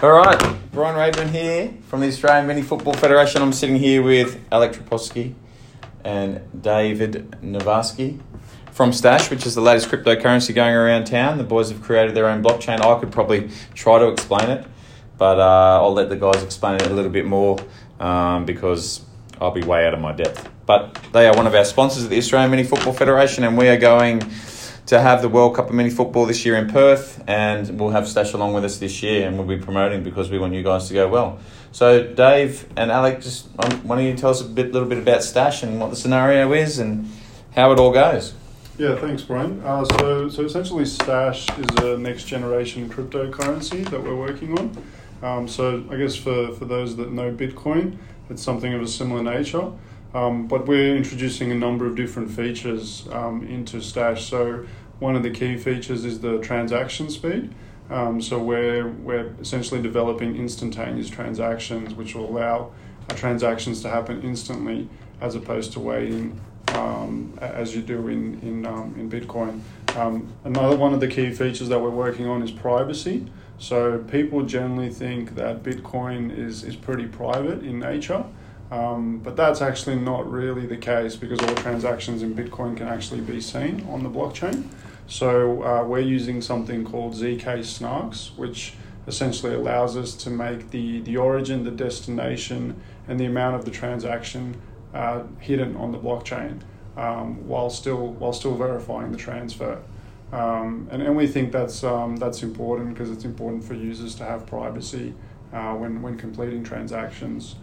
All right, Brian Raybon here from the Australian Mini Football Federation. I'm sitting here with Alec Trapowski and David Nowacki from Stash, which is the latest cryptocurrency going around town. The boys have created their own blockchain. I could probably try to explain it, but I'll let the guys explain it a little bit more because I'll be way out of my depth. But they are one of our sponsors at the Australian Mini Football Federation, and we are going to have the World Cup of Mini Football this year in Perth, and we'll have Stash along with us this year, and we'll be promoting because we want you guys to go well. So Dave and Alec, just why don't you tell us a little bit about Stash and what the scenario is and how it all goes? Yeah, thanks, Brian. So essentially, Stash is a next generation cryptocurrency that we're working on. So I guess for those that know Bitcoin, it's something of a similar nature. But we're introducing a number of different features into Stash. So one of the key features is the transaction speed. So we're essentially developing instantaneous transactions, which will allow transactions to happen instantly as opposed to waiting as you do in Bitcoin. Another one of the key features that we're working on is privacy. So people generally think that Bitcoin is pretty private in nature. But that's actually not really the case because all transactions in Bitcoin can actually be seen on the blockchain. So we're using something called ZK Snarks, which essentially allows us to make the origin, the destination, and the amount of the transaction hidden on the blockchain while still verifying the transfer. And we think that's important because it's important for users to have privacy when completing transactions.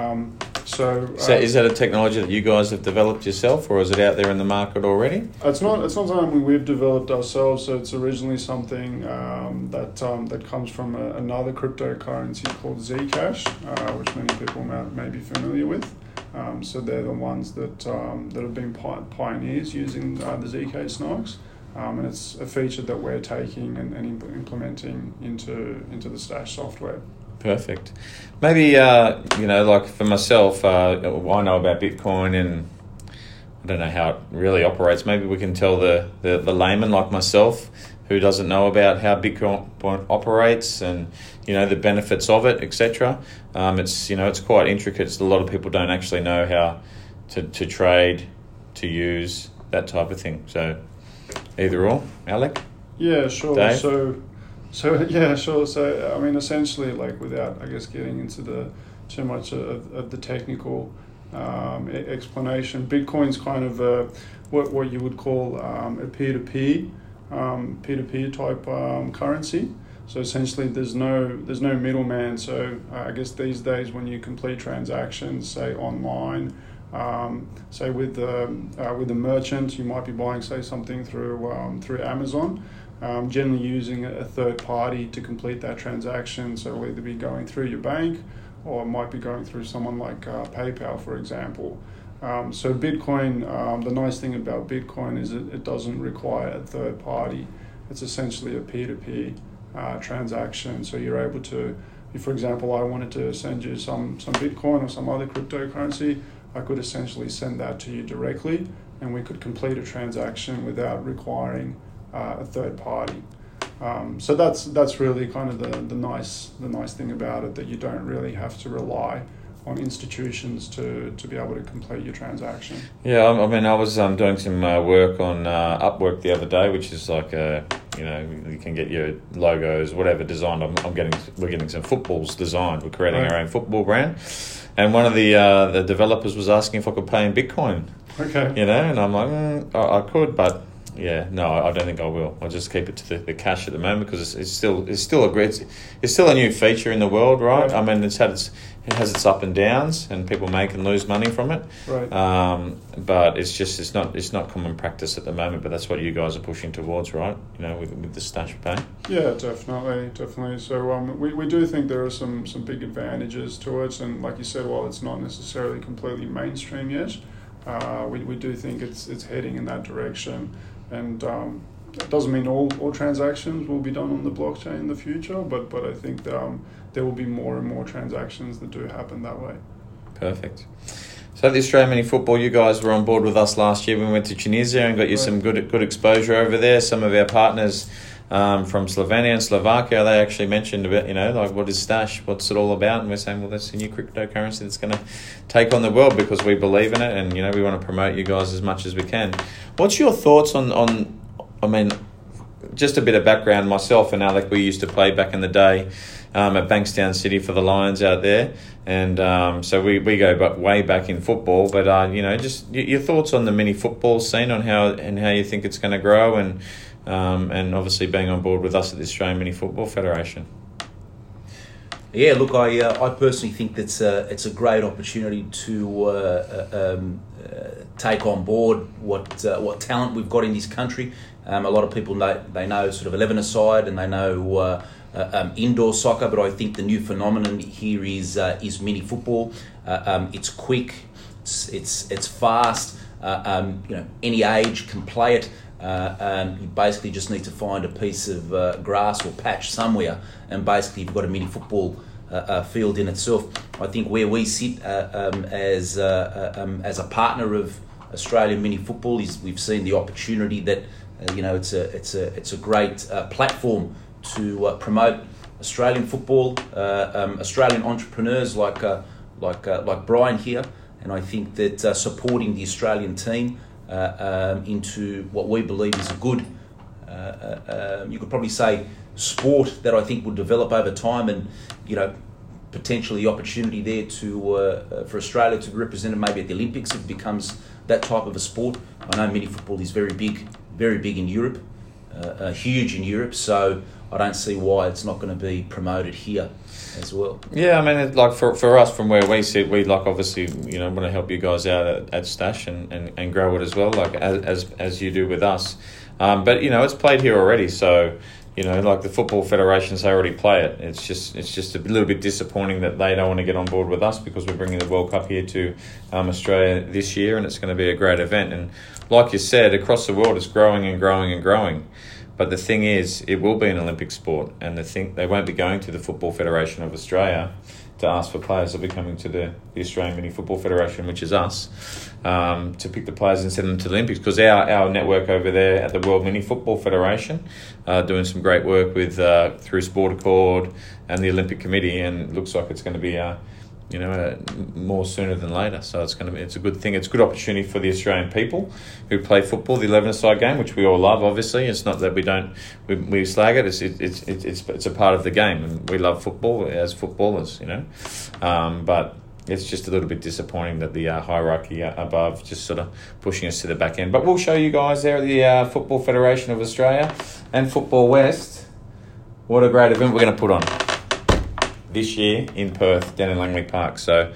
So is that a technology that you guys have developed yourself, or is it out there in the market already? It's not something we've developed ourselves. So it's originally something that comes from another cryptocurrency called Zcash, which many people may be familiar with. So they're the ones that have been pioneers using the ZK Snarks, and it's a feature that we're taking and implementing into the Stash software. Perfect. Maybe, like for myself, I know about Bitcoin and I don't know how it really operates. Maybe we can tell the layman like myself who doesn't know about how Bitcoin operates and, the benefits of it, etc. It's quite intricate. A lot of people don't actually know how to trade, to use, that type of thing. So either or. Alec? Yeah, sure. Dave? So yeah, sure. So I mean, essentially, like without, I guess, getting into too much of the technical explanation, Bitcoin's kind of what you would call a peer-to-peer type currency. So essentially, there's no middleman. So I guess these days, when you complete transactions, say online, say with the merchant, you might be buying, say, something through Amazon. Generally using a third party to complete that transaction. So it'll either be going through your bank or it might be going through someone like PayPal, for example. So Bitcoin, the nice thing about Bitcoin is it doesn't require a third party. It's essentially a peer-to-peer transaction. So you're able to, if, for example, I wanted to send you some Bitcoin or some other cryptocurrency, I could essentially send that to you directly and we could complete a transaction without requiring a third party. So that's really kind of the nice thing about it, that you don't really have to rely on institutions to be able to complete your transaction. Yeah, I mean, I was doing some work on Upwork the other day, which is like you can get your logos, whatever designed. We're getting some footballs designed. We're creating our own football brand, and one of the developers was asking if I could pay in Bitcoin. Okay. And I'm like, I could, but. Yeah, no, I don't think I will. I'll just keep it to the cash at the moment because it's still a new feature in the world, right? I mean, it has its up and downs, and people make and lose money from it. Right. But it's not common practice at the moment. But that's what you guys are pushing towards, right? With the Stash Pay. Yeah, definitely. So we do think there are some big advantages to it, and like you said, while it's not necessarily completely mainstream yet, we do think it's heading in that direction. And it doesn't mean all transactions will be done on the blockchain in the future, but I think there will be more and more transactions that do happen that way. Perfect. So the Australian Mini Football, you guys were on board with us last year when we went to Tunisia and got you some good exposure over there. Some of our partners from Slovenia and Slovakia. They actually mentioned about, like, what is Stash? What's it all about? And we're saying, well, that's a new cryptocurrency that's going to take on the world because we believe in it, and we want to promote you guys as much as we can. What's your thoughts on I mean, just a bit of background. Myself and Alec, we used to play back in the day at Bankstown City for the Lions out there, and so we go way back in football. But just your thoughts on the mini football scene, on how you think it's going to grow, and obviously being on board with us at the Australian Mini Football Federation. Yeah, look, I personally think that's it's a great opportunity to take on board what talent we've got in this country. A lot of people know sort of 11-a-side, and they know indoor soccer, but I think the new phenomenon here is mini football. It's quick, it's fast. Any age can play it. You basically just need to find a piece of grass or patch somewhere, and basically you've got a mini football field in itself. I think where we sit as a partner of Australian Mini Football is we've seen the opportunity that it's a great platform to promote Australian football, Australian entrepreneurs like Brian here, and I think that supporting the Australian team into what we believe is a good, you could probably say, sport that I think will develop over time, and potentially the opportunity there to for Australia to be represented maybe at the Olympics if it becomes that type of a sport. I know mini football is very big in Europe, huge in Europe, so I don't see why it's not going to be promoted here as well. Yeah, I mean, like for us, from where we sit, we obviously want to help you guys out at Stash and grow it as well, like as you do with us. But it's played here already, so like the football federations, they already play it. It's just a little bit disappointing that they don't want to get on board with us, because we're bringing the World Cup here to Australia this year, and it's going to be a great event. And like you said, across the world, it's growing and growing and growing. But the thing is, it will be an Olympic sport, and they won't be going to the Football Federation of Australia to ask for players. They'll be coming to the Australian Mini Football Federation, which is us, to pick the players and send them to the Olympics, because our network over there at the World Mini Football Federation doing some great work with through Sport Accord and the Olympic Committee, and it looks like it's going to be more sooner than later. So it's a good thing. It's a good opportunity for the Australian people who play football, the 11-a-side game, which we all love. Obviously, it's not that we slag it. It's a part of the game, and we love football as footballers, But it's just a little bit disappointing that the hierarchy above just sort of pushing us to the back end. But we'll show you guys there at the Football Federation of Australia and Football West what a great event we're going to put on this year in Perth, down in Langley Park. So,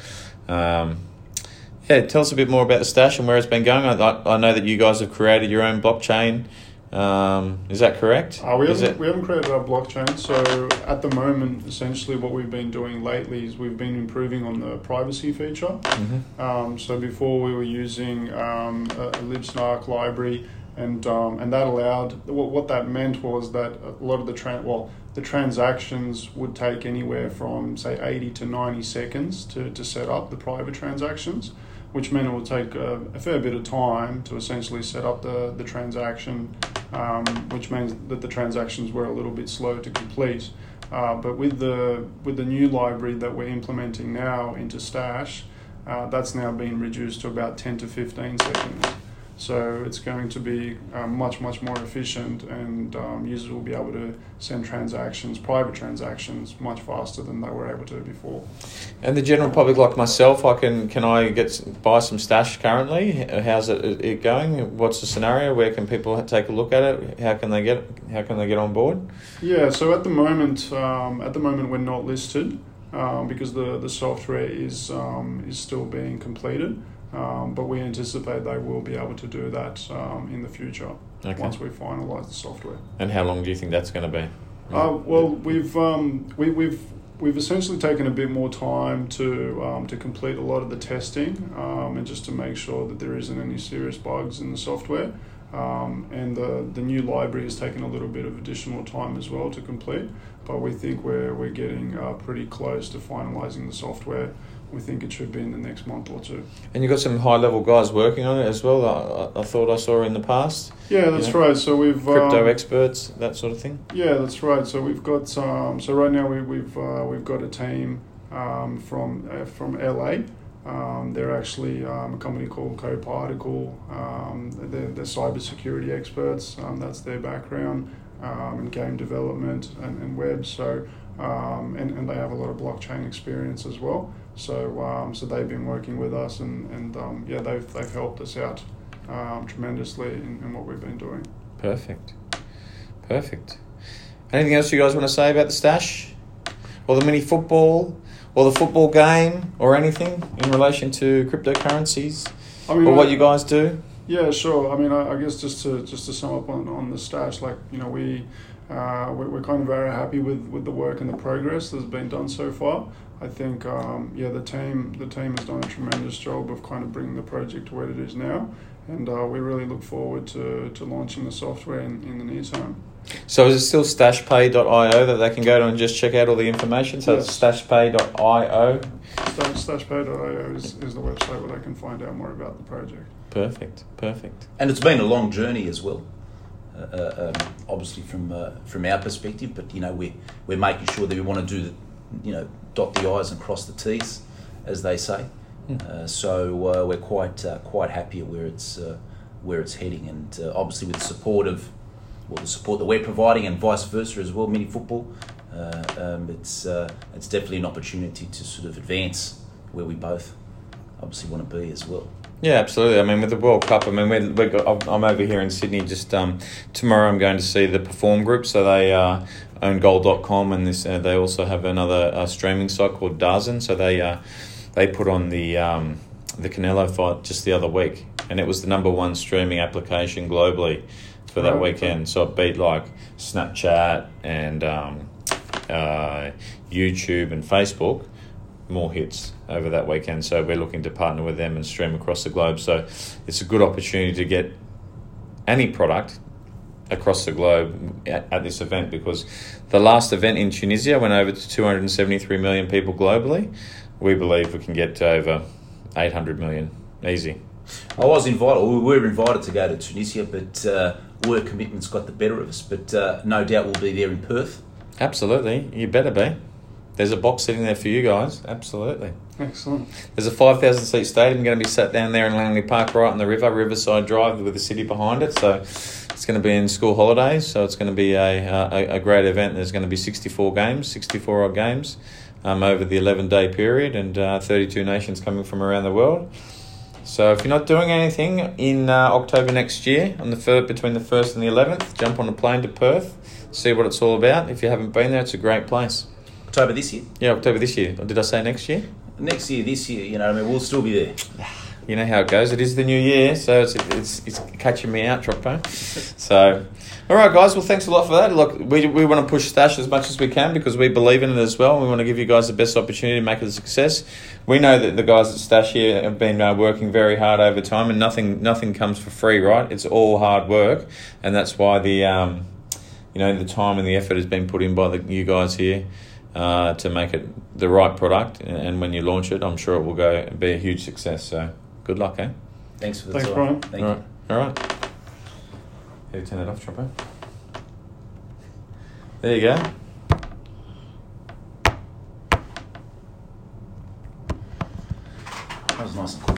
tell us a bit more about the Stash and where it's been going. I know that you guys have created your own blockchain. Is that correct? We haven't created our blockchain. So at the moment, essentially what we've been doing lately is we've been improving on the privacy feature. Mm-hmm. So before we were using a LibSnark library, and that allowed, what that meant was that a lot of the transactions would take anywhere from, say, 80 to 90 seconds to set up the private transactions, which meant it would take a fair bit of time to essentially set up the transaction, which means that the transactions were a little bit slow to complete. But with the new library that we're implementing now into Stash, that's now been reduced to about 10 to 15 seconds. So it's going to be much more efficient, and users will be able to send private transactions, much faster than they were able to before. And the general public, like myself, can I buy some Stash currently? How's it going? What's the scenario? Where can people take a look at it? How can they get on board? Yeah, so at the moment we're not listed because the software is still being completed. But we anticipate they will be able to do that in the future once we finalise the software. And how long do you think that's going to be? Well, we've essentially taken a bit more time to complete a lot of the testing and just to make sure that there isn't any serious bugs in the software. and the new library has taken a little bit of additional time as well to complete. But we think we're getting pretty close to finalising the software. We think it should be in the next month or two. And you've got some high-level guys working on it as well, I thought I saw in the past. Yeah, that's right. So we've... crypto experts, that sort of thing? Yeah, that's right. So we've got... so right now we've got a team from LA. They're actually a company called CoParticle. They're cybersecurity experts. That's their background in game development and web. So and they have a lot of blockchain experience as well. So they've been working with us, and they've helped us out tremendously in what we've been doing. Perfect. Anything else you guys want to say about the Stash, or the mini football, or the football game, or anything in relation to cryptocurrencies, or what you guys do? Yeah, sure. I mean, I guess just to sum up on the Stash, like, you know, we're kind of very happy with the work and the progress that's been done so far. I think the team has done a tremendous job of kind of bringing the project to where it is now, and we really look forward to launching the software in the near term. So is it still stashpay.io that they can go to and just check out all the information? So yes. It's stashpay.io. Stashpay.io is the website where they can find out more about the project. Perfect. And it's been a long journey as well. Obviously from our perspective, but you know we're making sure that we want to do dot the I's and cross the T's, as they say. So we're quite happy at where it's heading, and obviously with the support that we're providing, and vice versa as well, mini football. It's definitely an opportunity to sort of advance where we both obviously want to be as well. Yeah, absolutely. I mean, with the World Cup, I mean, I'm over here in Sydney. Just tomorrow, I'm going to see the Perform Group. So they own Goal.com, and they also have another streaming site called DAZN. So they put on the Canelo fight just the other week, and it was the #1 streaming application globally for that weekend. So it beat like Snapchat and YouTube and Facebook. More hits over that weekend, so we're looking to partner with them and stream across the globe. So it's a good opportunity to get any product across the globe at this event, because the last event in Tunisia went over to 273 million people globally. We believe we can get to over 800 million easy. We were invited to go to Tunisia, but work commitments got the better of us, but no doubt we'll be there in Perth. Absolutely, you better be. There's a box sitting there for you guys. Absolutely. Excellent. There's a 5,000 seat stadium going to be sat down there in Langley Park, right on the river, Riverside Drive, with the city behind it. So it's going to be in school holidays. So it's going to be a great event. There's going to be 64 odd games over the 11-day period, and 32 nations coming from around the world. So if you're not doing anything in October next year, between the 1st and the 11th, jump on a plane to Perth, see what it's all about. If you haven't been there, it's a great place. October this year? Yeah, October this year. Or did I say next year? Next year, this year, we'll still be there. You know how it goes. It is the new year, so it's catching me out, Tropo. So, all right, guys. Well, thanks a lot for that. Look, we want to push Stash as much as we can, because we believe in it as well. We want to give you guys the best opportunity to make it a success. We know that the guys at Stash here have been working very hard over time, and nothing comes for free, right? It's all hard work, and that's why the time and the effort has been put in by you guys here. To make it the right product, and when you launch it, I'm sure it will be a huge success. So, good luck, eh? Thanks for the time. Brian. Thank you. All right. How do you turn it off, Tropo? There you go. That was nice and quick.